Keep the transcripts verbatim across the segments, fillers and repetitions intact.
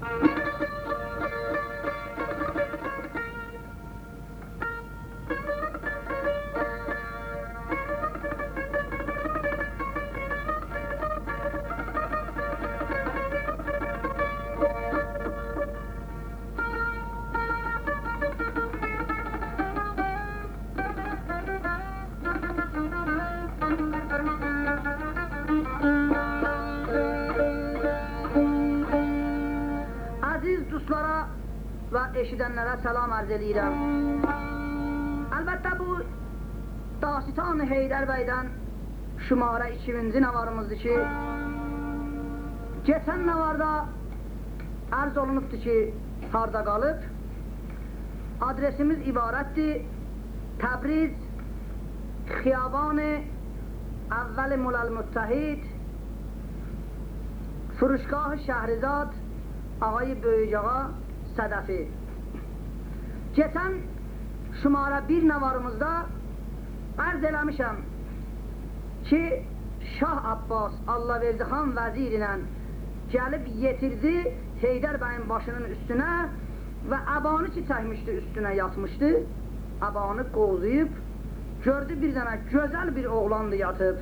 eşidənlərə salam arz edirəm. Əlbəttə bu Dastan Heydər bəydən şumara ikinci navarımızdır ki, geçən navarda arz olunubdur ki, harda qalıb. Adresimiz ibarətdir, Təbriz, Xiyaban-ı Əvvəl Mulal Müttəhid, Furuşgah Şəhrizad, Ağay Böyücağa Sədəfi. Geçən şumara bir navarımızda arz eləmişəm ki, Şah Abbas Allahverdi-xan vəzir ilə gəlib yetirdi Heydər bəyin başının üstünə və əbanı ki çəkmişdi üstünə yatmışdı, əbanı qovzuyub, gördü bir dənə gözəl bir oğlandı yatıb.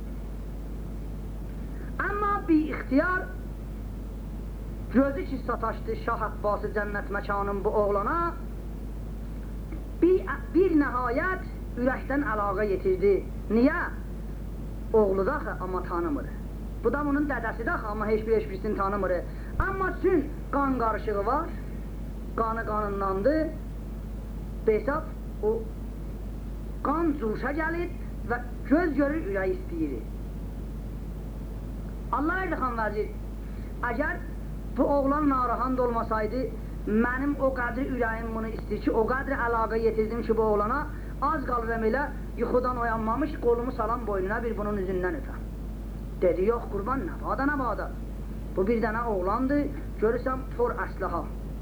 Amma bir ixtiyar gözü ki sataşdı Şah Abbası cənnət məkanın bu oğlana, bir, bir nəhayət ürəkdən əlaqə yetirdi. Niyə? Oğlu da amma tanımır. Bu da bunun dədəsi də amma heç bir heç birisini tanımır. Amma üçün qan qarışığı var, qanı qanındandı, besab o qan cuşa gəlib və göz görür ürək istəyir. Allahverdi-xan vəzir, əgər bu oğlan narahat olmasaydı, mənim o qədri ürəyim bunu istəyir ki, o qədri əlaqə yetirdim ki, bu oğlana az qalırım elə, yuxudan oyanmamış, qolumu salam boynuna bir bunun üzündən öpəm. Dedi, yox qurban, nə bada, nə bada. Bu bir dənə oğlandır, görürsən, for əslaha.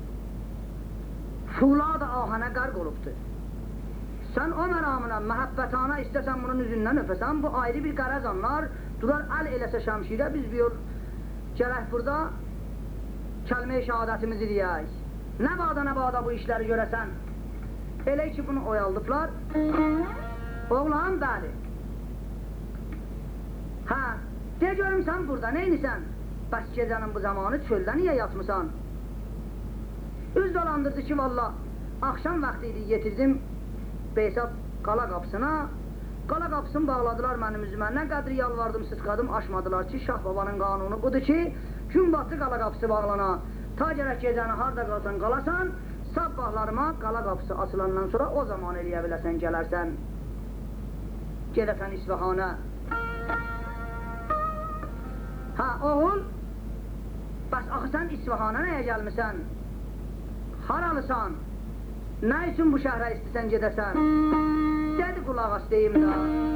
Fula da ahənə qərq olubdur. Sən o məramına, məhəbbətana istəsən bunun üzündən öpəsən, bu ayrı bir qərəz anlar, durar əl eləsə şəmşirə, biz bir gərək burada kəlmə-i şəhadətimizi deyək. Nə bada, nə bada bu işləri görəsən. Elə ki, bunu oyaldıblar. Oğlan, bəli. Hə, de görüm sən burada, neynisən? Bəs gecənin bu zamanı çöldə niyə yatmısan? Üz dolandırdı ki, valla, axşam vaxtı idi, yetirdim Beysab qala qapısına. Qala qapısını bağladılar mənim üzümə. Nə qədri yalvardım, sıçqadım, aşmadılar ki, Şah babanın qanunu budur ki, gün batdı qala qapısı bağlana. Ta gərək gecəni harda qalsan qalasan, sabahlarıma qala qapısı açılandan sonra o zaman eləyə biləsən, gələrsən. Gedəsən İsfahana. Ha, oğul, bəs axı sən İsfahana nəyə gəlmirsən? Haralısan? Nə üçün bu şəhərə istəsən gedəsən? Dedi qulaq as deyim da.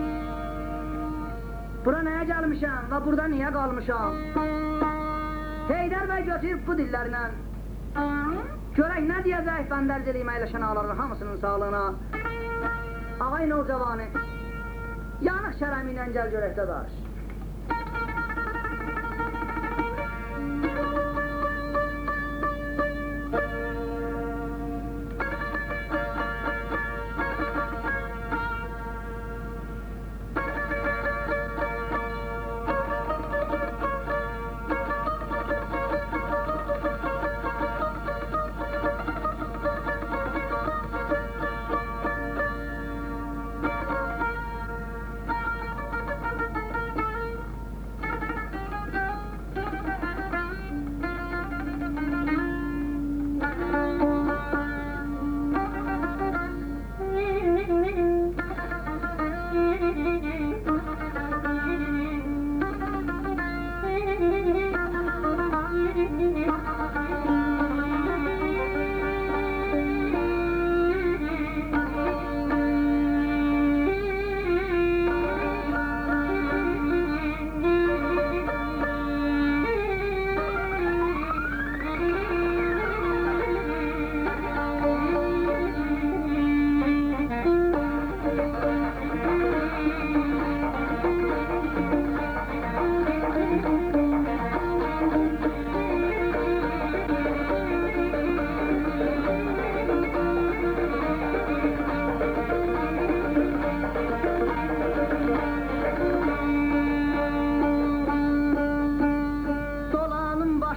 Bura nəyə gəlmişəm və burada niyə qalmışam? Heydər bəy götürüb bu dillərlə. Görək nə deyəcək bəndərz eləyim əyləşən ağların hamısının sağlığına. Ağay Nurcavanı, yanıq şərəmi ilə gəl görək dadaş.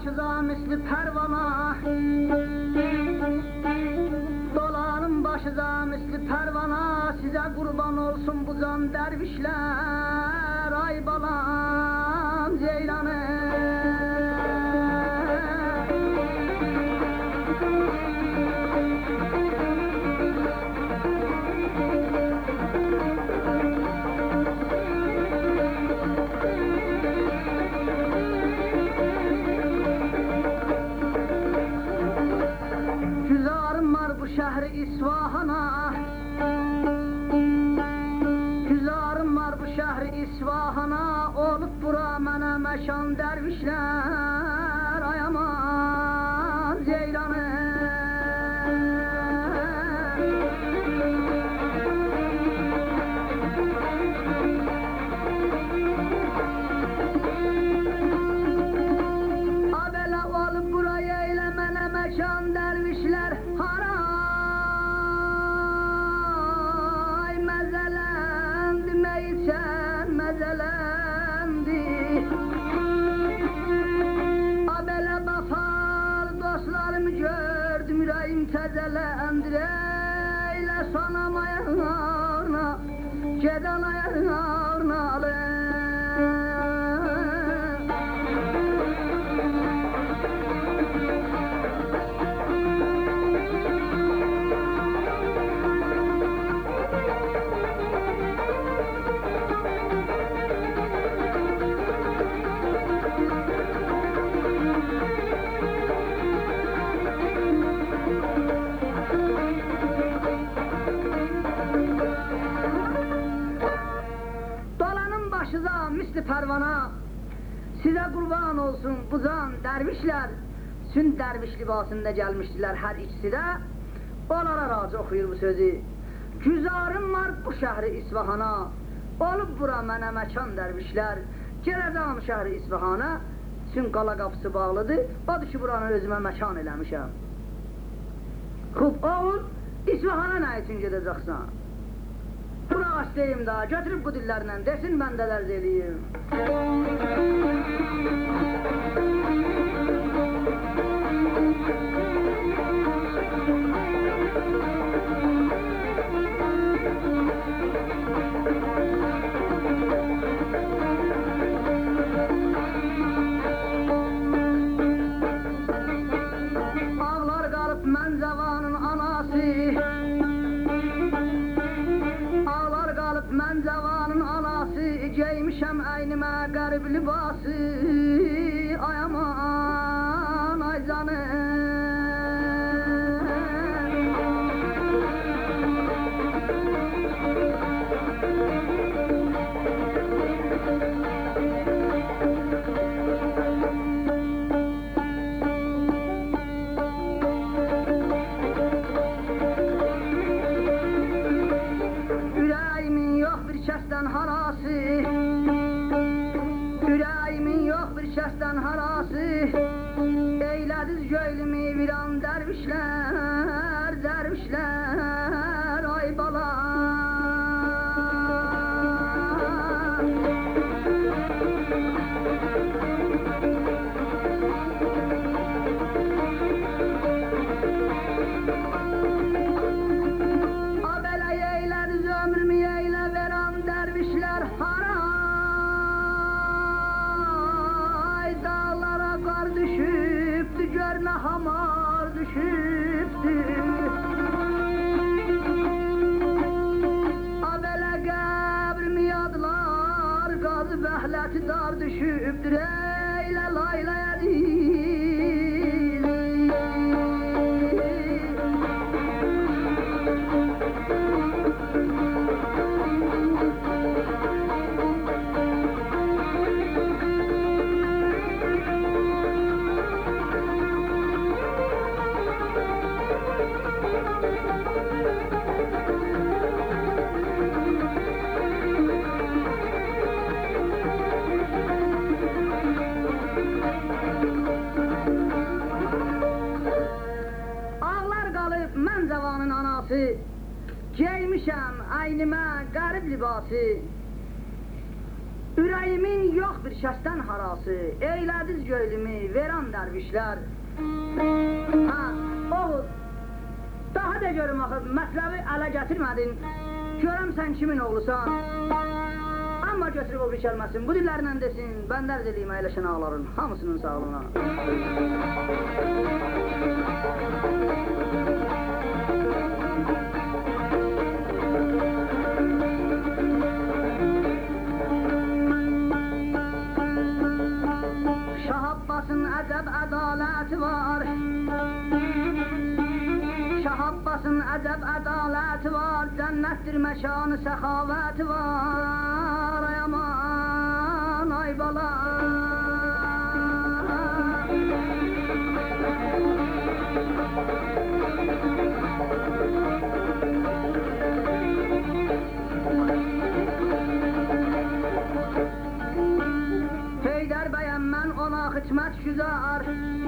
başıza misli pervana, dolanın başıza misli pervana, size kurban olsun bu can dervişler, ay balam ceylanı. Şehri İsfahan'a, güzarım var bu şehri İsfahan'a, olup bura mene meşan dervişler, ay aman ceylanı. Abele olup buraya eyle mene meşan dervişler, haram. Mezelendi abele bakar dostlarımı gördüm yüreğim tezelendi eyle sanam ayağına geden ayağına alın. Başıza misli pervana, size kurban olsun bu can dervişler, sün derviş libasında gelmiştiler her ikisi de, onlara razı okuyur bu sözü. Güzarım var bu şehri İsfahan'a, olup bura mene mekan dervişler, geleceğim şehri İsfahan'a, sün qala qapısı bağlıdır, odur ki buranı özüme mekan eləmişəm. Xub, oğul, İsfahan'a nə üçün gedəcəksən? Buna hastayım da, götürüp bu dillerle desin ben de ders edeyim. Ağlar kalıp menzevanın anası, mən cavanın anası, geymişəm əynimə qərib libası, ay aman, ay canım. Harası, yüreğimin yok bir şəsdən harası, eylədiz göylümü viran dervişler, dervişler, ay bala. Görme hamar düşüptü, abele qəbrim yadlar, qazı bəhləti dar düşüptür, eyle laylaya değil. Geymişəm əynimə qərib libası, Ürəyimin yox bir şəsdən harası, eylədiz göylümü, veran dərvişlər. Ha, oğul, daha da görüm axı, mətləbi ələ gətirmədin, görəm sən kimin oğlusan. Amma götürüb o bir kəlməsin, bu dillərlə desin, bəndər diliyim əyləşən ağların, hamısının sağlığına. Şah Abbasın əcəb ədaləti var, Şah Abbasın əcəb ədaləti var, cənnətdir məkanı səxavəti var, ay aman, ay bala. Heydər bəyəm mən ona xidmət güzar,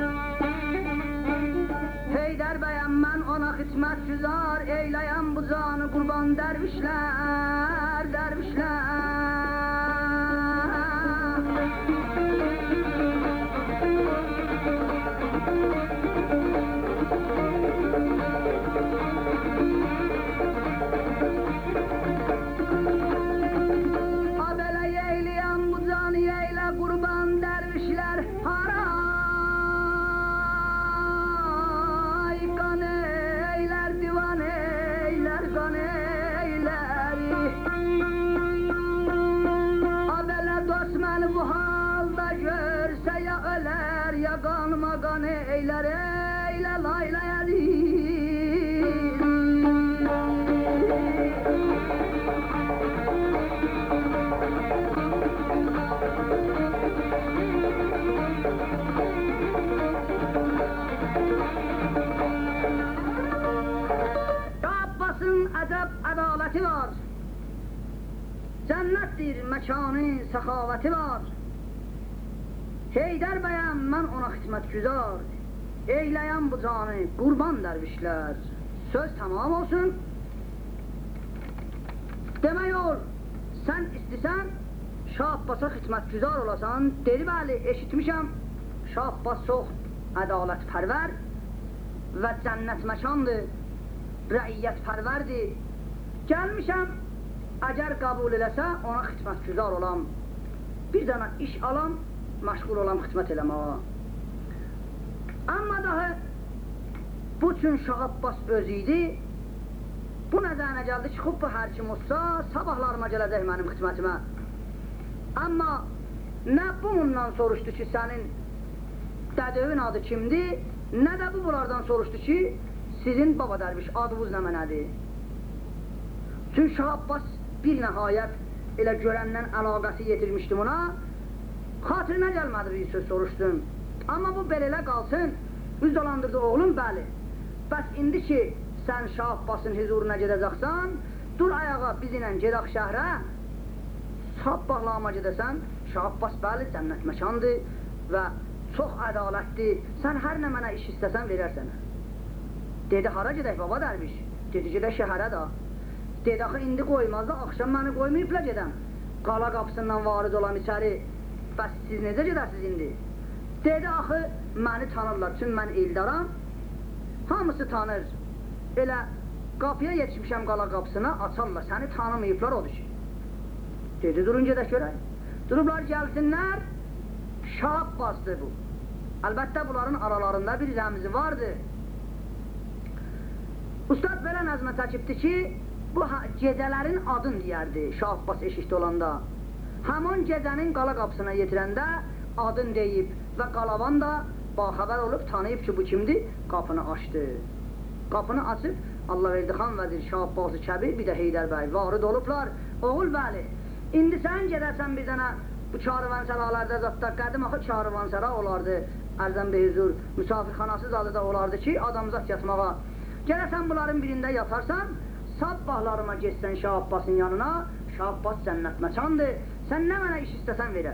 Heydər bəyəm mən ona xidmət güzar, eyləyəm bu canı qurban dərvişlər, dərvişlər. Abələ eyləyəm bu canı, eylə qurban dərvişlər, hara? Bu halda görsə ya ölər, ya qanma qan eylər, eylə laylayədir. Abbasın ədəb ədaləti var, cənnətdir məkanı səxavəti var. Heydər bəyəm mən ona xidmət güzar, eyləyəm bu canı qurban dərvişlər. Söz tamam olsun. Demək ol, sən istisən Şah Abbasa xidmət güzar olasan. Dedi bəli, eşitmişəm, Şah Abbas çox ədalət pərvər və cənnət məkandır, rəiyyət pərvərdir. Gəlmişəm, əgər qəbul eləsə, ona xidmət güzar olam, bir dənə iş alam, məşğul olam xidmət eləməyə. Amma daha bu üçün Şah Abbas öz idi, bu nəzərinə gəldi ki, xub bu hər kim olsa, sabahlarıma gələcək mənim xidmətimə. Amma nə bununla soruşdu ki, sənin dədövün adı kimdir, nə də bu bunlardan soruşdu ki, sizin baba dərviş adınız nə mənədir. Çünki Şah Abbas bir nəhayət elə görəndən əlaqəsi yetirmişdim ona, xatirinə gəlmədi bir söz soruşdum. Amma bu belələ qalsın, üz dolandırdı oğlum, bəli. Bəs indi ki, sən Şah Abbasın huzuruna gedəcəksən, dur ayağa bizimlə gedək şəhrə, sabbaqlama gedəsən, Şah Abbas bəli, cənnət məkandır və çox ədalətdir, sən hər nə mənə iş istəsən verərsən. Dedi, hara gedək baba dərviş? Dedi, gedək şəhərə da. Dedi, axı, indi qoymaz da, axşam məni qoymayıbla gedəm. Qala qapısından varid olam içəri, bəs siz necə gedəsiniz indi? Dedi, axı, məni tanırlar, çünki mən eldaram, hamısı tanır. Elə qapıya yetişmişəm qala qapısına, açarlar, səni tanımayıblar odur ki. Dedi, durun gedək görək. Durublar gəlsinlər, Şah Abbasdır bu. Əlbəttə bunların aralarında bir rəmzi vardır. Ustad belə nəzmə çəkibdir ki, bu gecələrin adın deyərdi Şah Abbas eşikdə olanda. Həmin gecənin qala qapısına yetirəndə adın deyib və qalavan da baxəbər olub, tanıyıb ki, bu kimdir, qapını açdı. Qapını açıb, Allah verdi xan vəzir Şah Abbası Kəbir, bir də Heydər bəy varid olublar. Oğul bəli, indi sən gedərsən bir dənə bu karvansaralarda zətdə, qədim axı karvansara olardı, ərzən beyhuzur, müsafirxanasız adı da olardı ki, adamzat yatmağa. Gələsən bunların birində yatarsan, sabbahlarıma geçsən Şah Abbasın yanına, Şah Abbas cənnət məkandır, sən nə mənə iş istəsən verər.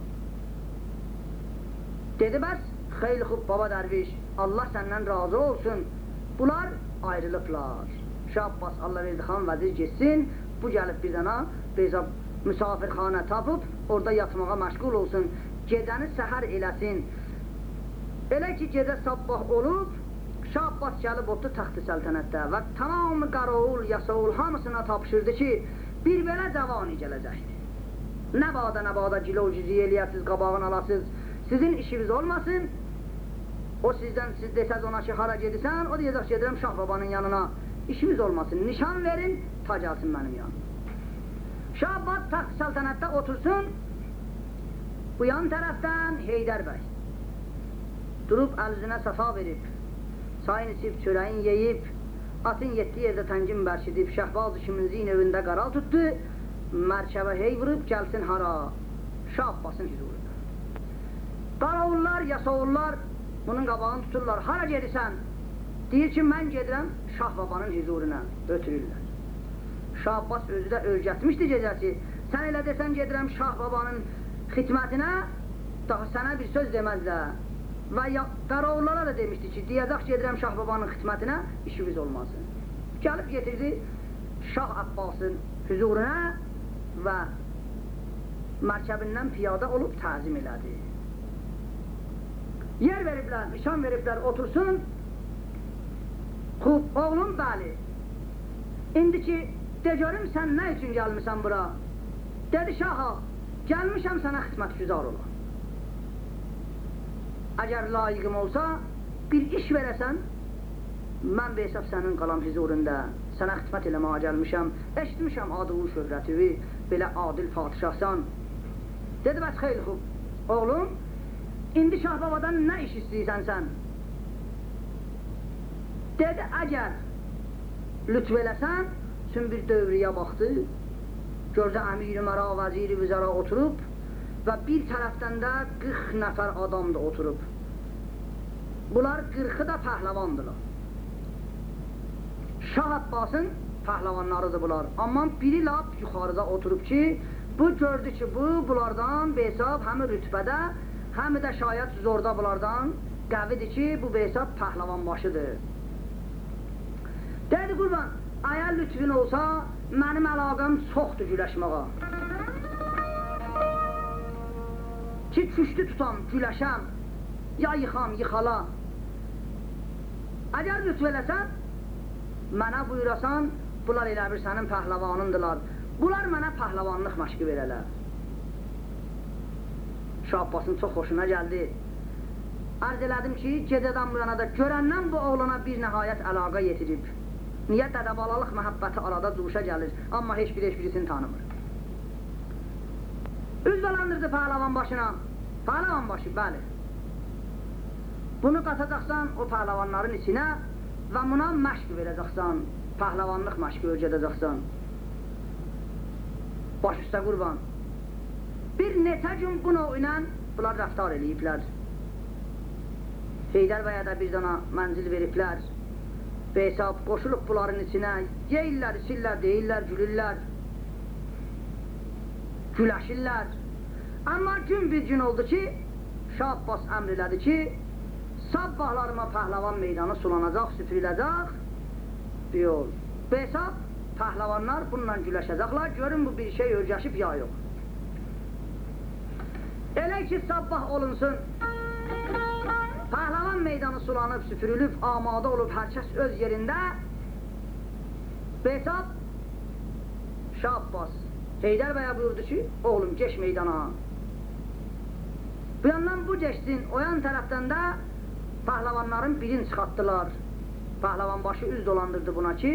Dedi bəs, xeyli xub baba dərviş, Allah səndən razı olsun. Bunlar ayrılıblar. Şah Abbas Allah verdi xan vəzir geçsin, bu gəlib bir dənə Beyzab misafirxana tapıb, orada yatmağa məşğul olsun, gecəni səhər eləsin. Elə ki, gecə sabah olub, Şah Abbas gəlib otdu taxtı səltənətdə və tamamı qarovul, yasoğul hamısına tapışırdı ki, bir belə cavani gələcəkdir. Nə bada, nə bada cilo-cizi eləyəsiz, qabağını alasız, sizin işiniz olmasın. O sizdən, siz desəz ona ki, hara gedirsən, o deyəcək gedirəm Şah Babanın yanına. İşimiz olmasın, nişan verin, ta gəlsin mənim yanım. Şah Abbas taxt səltənətdə otursun, bu yan tərəfdən Heydər bəy durub əl-üzünə səfa verib, çayın içib, çörəyin yeyib, atın yetdi yerdə təngin bərşidib, Şəhbaz-ı Şiminzin evində qaral tutdu, mərkəbə hey vurub, gəlsin hara? Şah Abbasın huzurunda. Qaravullar, yasoğullar bunun qabağını tuturlar, hara gedirsən? Deyir ki, mən gedirəm Şah Babanın huzuruna, ötürürlər. Şah Abbas özü də örgətmişdi gecəsi, sən elə desən gedirəm Şah Babanın xidmətinə, daha sənə bir söz deməzlər. Və qarovullara da demişdi ki, deyəcək gedirəm Şah Babanın xidmətinə, işimiz olmasın. Gəlib getirdi Şah Abbasın huzuruna və mərkəbindən piyada olub təzim elədi. Yer veriblər, nişan veriblər, otursun. Xub, oğlum, bəli. İndi ki, de görüm sən nə üçün gəlmişsən bura? Dedi, Şaha, gəlmişəm sənə xidmətgüzar olam. Əgər layiqim olsa, bir iş verəsən, mən besab sənin qalam huzurunda, sənə xidmət eləməyə gəlmişəm, eşitmişəm adı-ı şöhrətivi, belə adil padişahsan. Dedi, bəs xeyli xub, oğlum, indi Şah Babadan nə iş istəyirsən sən? Dedi, əgər lütf eləsən, üçün bir dövriyə baxdı, gördü əmir-i məra, vəzir-i vüzara oturub və bir tərəfdən də qırx nəfər adam da oturub. Bunlar qırxı da pəhləvandırlar. Şah Abbasın pəhləvanlarıdır bunlar. Amma biri lap yuxarıda oturub ki, bu gördü ki, bu bunlardan besab həmi rütbədə, həmi də şayət zorda bunlardan qəvidir ki, bu besab pəhləvan başıdır. Dedi, qurban, əgər lütfün olsa, mənim əlaqəm çoxdur güləşməğa. Ki, küştü tutam, güləşəm, ya yıxam, yıxala. Əgər lütf eləsən, mənə buyurasan, bunlar elə bir sənin pəhləvanındılar. Bunlar mənə pəhləvanlıq məşqi verələr. Şah Abbasın çox xoşuna gəldi. Arz elədim ki, gecədən bu yana da görəndən bu oğlana bir nəhayət əlaqə yetirib. Niyə dədəbalalıq məhəbbəti arada cuşa gəlir, amma heç bir heç birisini tanımır. Üz dolandırdı pəhləvan başına. Pəhləvan başı, bəli. Bunu qatacaqsan o pəhləvanların içinə və buna məşq verəcəksən, pəhləvanlıq məşqi öyrədəcəksən. Baş üstə qurban. Bir neçə gün bu növ ilə bunlar rəftar eləyiblər. Heydər bəyə də bir dana mənzil veriblər. Besab qoşulub bunların içinə, yeyirlər, içirlər, deyirlər, gülürlər, güləşirlər. Amma gün bir gün oldu ki, Şah Abbas əmr elədi ki, sabahlarıma pəhləvan meydanı sulanacaq, süpürüləcək, bir yol. Besab, pəhləvanlar bununla güləşəcəklər, görün bu bir şey örgəşib ya yox. Elə ki, sabah olunsun, pəhləvan meydanı sulanıb, süpürülüb, amadə olub, hər kəs öz yerində. Besab, Şah Abbas, Heydər bəyə buyurdu ki, oğlum, geç meydana. Bu yandan bu geçsin, o yan tərəfdən də pəhləvanların birini çıxartdılar. Pəhləvan başı üz dolandırdı buna ki,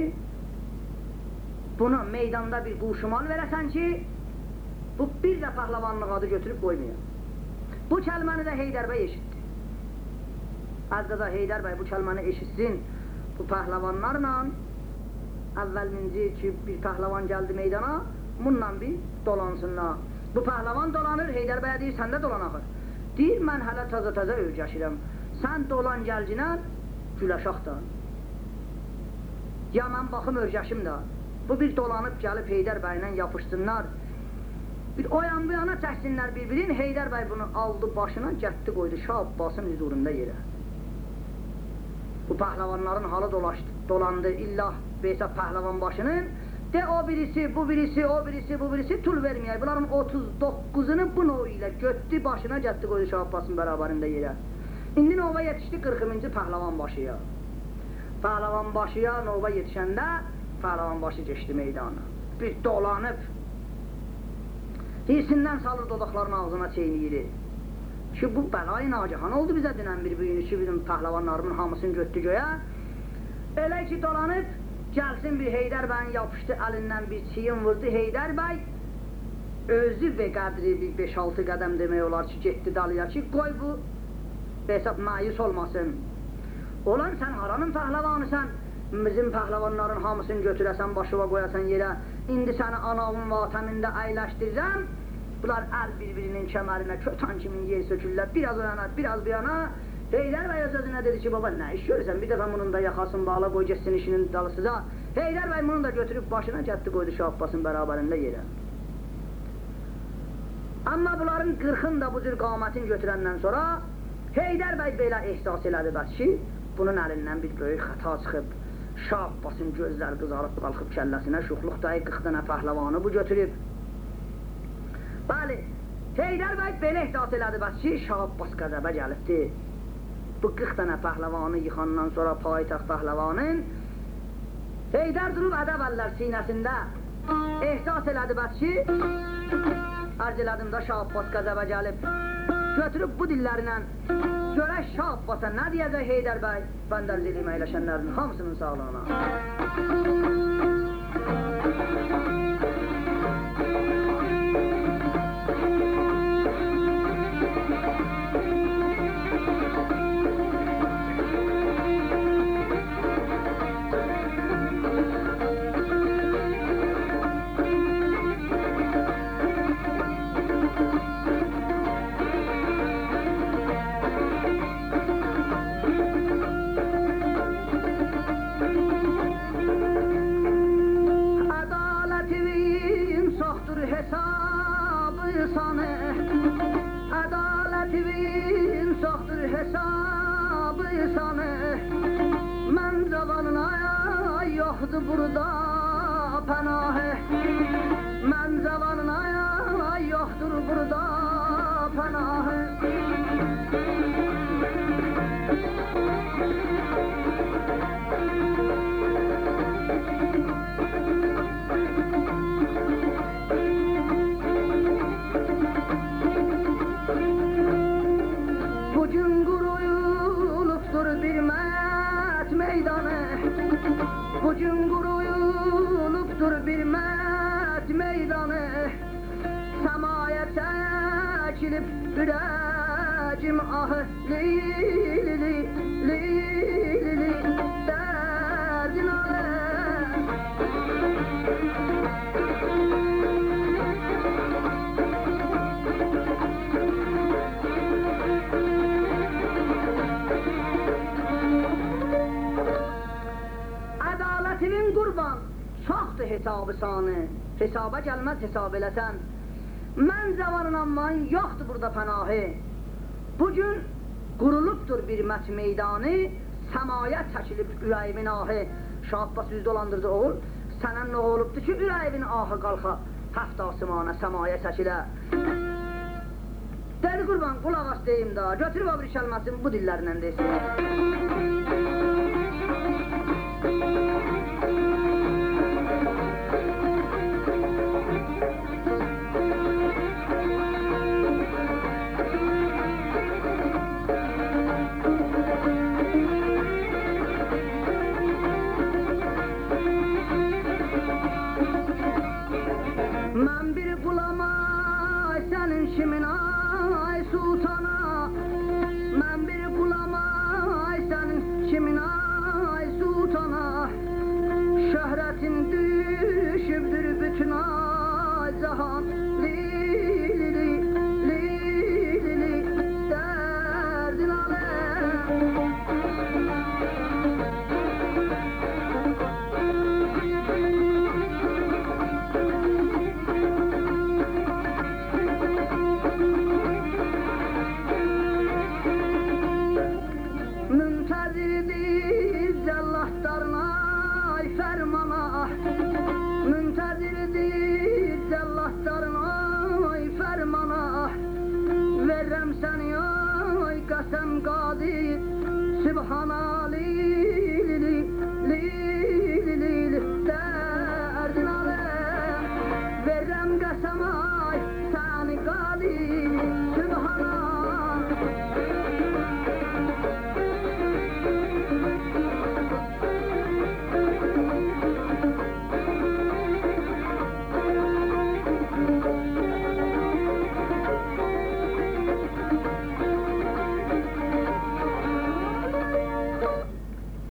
bunu meydanda bir quşumal verəsən ki, bu bir də pəhləvanlıq adı götürüb qoymayın. Bu kəlməni də Heydər bəy eşitdi. Əzqəza Heydər bəy bu kəlməni eşitsin, bu pəhləvanlarla əvvəlminci ki, bir pəhləvan gəldi meydana, bununla bir dolansınlar. Bu pəhləvan dolanır, Heydər bəyə deyir, sən də dolan axır. Deyir, mən hələ təzə-təzə öyrəşirəm, sən dolan gəlcinə, güləşaq da. Ya mən baxım öyrəşim də, bu bir dolanıb gəlib Heydər bəylə yapışsınlar, bir o yan bu yana çəksinlər bir-birin, Heydər bəy bunu aldı başına, gətdi qoydu Şah Abbasın huzurunda yerə. Bu pəhləvanların halı dolaşdı, dolandı, illah Besab pəhləvan başının, De o birisi, bu birisi, o birisi, bu birisi tul vermeyey. Bunların otuz doqquzunu bu nov ilə götdü, başına getdi, qoydu Şah Abbasın bərabərində yerə. İndi nova yetişdi qırxıncı Pəhləvan başıya. Pəhləvan başıya nova yetişəndə Pəhləvan başı geçdi meydana. Bir dolanıb, hirsindən salır dodaqların ağzına çeyniyiri. Ki bu bəlayı nagihan oldu bizə dinən bir büyünü ki, bizim pəhləvanlarımın hamısını götdü göyə. Elə ki dolanıb, gəlsin bir Heydər bəyin yapışdı əlindən bir çiyin vurdu. Heydər bəy özü və qədri bir beş altı qədəm demək olar ki, getdi dalıya ki, qoy bu hesab məyus olmasın. Olan sən haranın pəhləvanısan, bizim pəhləvanların hamısını götürəsən, başıva qoyasan yerə. İndi səni anavın vatəmində əyləşdirirəm. Bunlar əl bir-birinin kəmərinə kötan kimin yer sökürlər, biraz o yana, biraz bu yana. Heydər bəy öz-özünə dedi ki, baba nə iş görürsən, bir dəfə bunun da yaxasını bağla, qoy geçsin işinin dalısıza. Heydər bəy bunu da götürüb başına getdi, qoydu Şah Abbasın bərabərində yerə. Amma bunların qırxın da bu cür qamətin götürəndən sonra Heydər bəy belə ehsas elədi bəs ki, bunun əlindən bir böyük xəta çıxıb. Şah Abbasın gözləri qızarıb qalxıb kəlləsinə, şuxluq dayı qırx dənə pəhləvanı bu götürüb. Bəli, Heydər bəy belə ehsas elədi bəs ki, Şah Abbas qəzəbə gəlibdi. Bu qırx dənə pəhləvanı yıxandan sonra payitaxt pəhləvanın Heydər durub ədəb əllər sinəsində ehsas elədi bəs ki, arz elədim da Şah Abbas qəzəbə gəlib, götürüb bu dillərindən görək Şah Abbasa nə deyəcək Heydər bəy, bəndər zilim əyləşənlərin hamısının sağlığına. Burada pənahı, mən zavalına yoxdur burada pənahı. Bugün quruyulubdur bir mət meydanı, bugün quruyulubdur bir mət meydanı, səmaya çəkilib ürəcim ahı, li li li li li li dərdin alə. Ədalətinin qurban çoxdur hesabı sanı, hesaba gəlməz hesab eləsən. Mən zavarınam man yoxdur burada pənahı. Bugün qurulubdur bir mət meydanı, səmaya çəkilib ürəyimin ahı. Şah Abbas üz dolandırdı oğul, sənə nə olubdur ki ürəyimin ahı qalxa, həft asımana səmaya çəkilə. Dəli qurban qulaq as deyim da, götürüb abri kəlməsin bu dillərindən desin. Mən bir qulam ay sənin kimin ay sultana, mən bir qulam ay sənin Bilirəm səni, oy qəsəm qadi, Sübhanali